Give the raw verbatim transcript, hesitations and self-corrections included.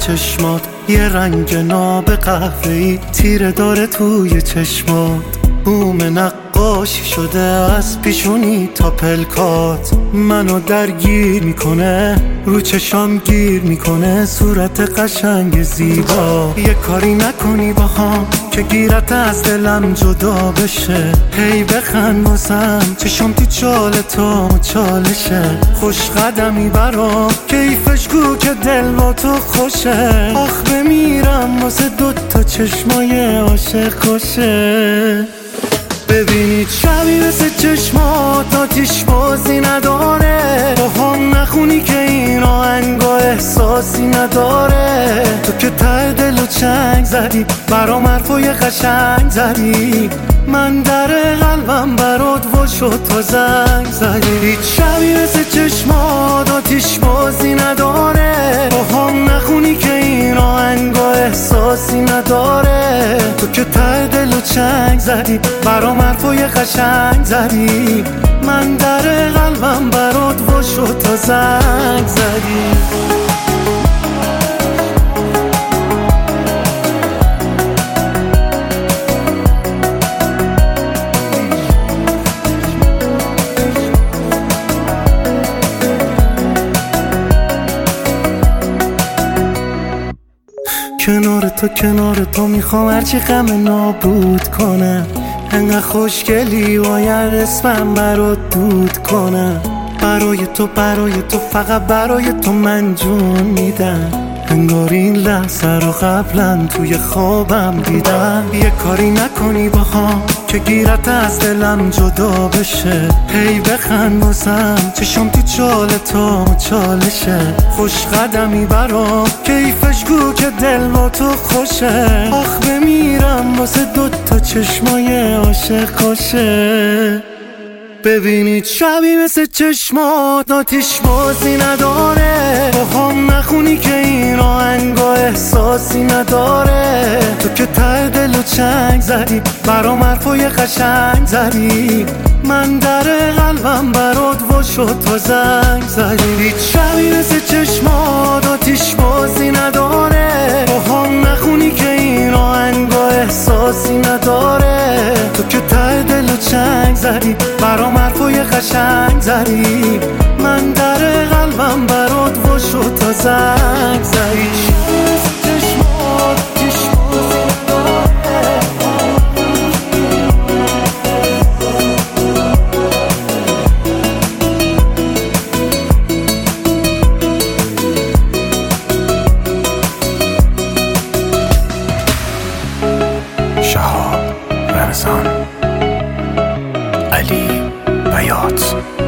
چشمات یه رنگ ناب قهوه‌ای تیره داره توی چشمات. بوم نقاشی شده از پیشونی تا پلکات، منو درگیر میکنه، رو چشام گیر میکنه صورت قشنگ زیبا. یه کاری نکنی با هم که گیرت از دلم جدا بشه، هی بخند واسم چشم تو چال تو چالشه. خوش قدمی برام کیفش کو که دل با تو خوشه، آخ بمیرم واسه دوتا چشمای عاشق کشه. ببینید شبی مثل چشمات آتیش بازی نداره، با هم نخونی که این آهنگا احساسی نداره. تو که ته دل و چنگ زدی برام حرفای قشنگ زدی، من در قلبم برات وا شد تا زنگ زدی. هیچ شبی مثل چشمات آتیش بازی نداره، با هم نخونی که این آهنگا احساسی نداره. تو که ته دل و چنگ زدی برام حرفای قشنگ زدی، من در قلبم برات وا شد تا زنگ زدی. کنار تو کنار تو میخوام هرچی غم نابود کنم، انقدر خوشگلی باید اسمم برات دود کنم. برای تو برای تو فقط برای تو من جون میدم، انگار این لحظه رو قبلا توی خوابم دیدم. یه کاری نکنی با هم که گیرت از دلم جدا بشه، هی بخند واسم چشم تو چال تو چالشه. خوش قدمی برام کیفش کو که دل با تو خوشه، آخ بمیرم واسه دوتا چشمای عاشق کشه. ببینید شبی مثل چشمات آتیش بازی نداره، با هم نخونی که این آهنگا احساسی نداره. تو که ته دل و چنگ زدی برام حرفای قشنگ زدی، من در قلبم برات وا شد تا زنگ زدی. هیچ شبی مثل چشمات آتیش بازی نداره، با هم نخونی که این آهنگا احساسی نداره. تو که ته دل و چنگ زدی برام حرفای قشنگ زدی، من در قلبم برات وا شد تا زنگ زدی. شهاب رمضان، علی بیات.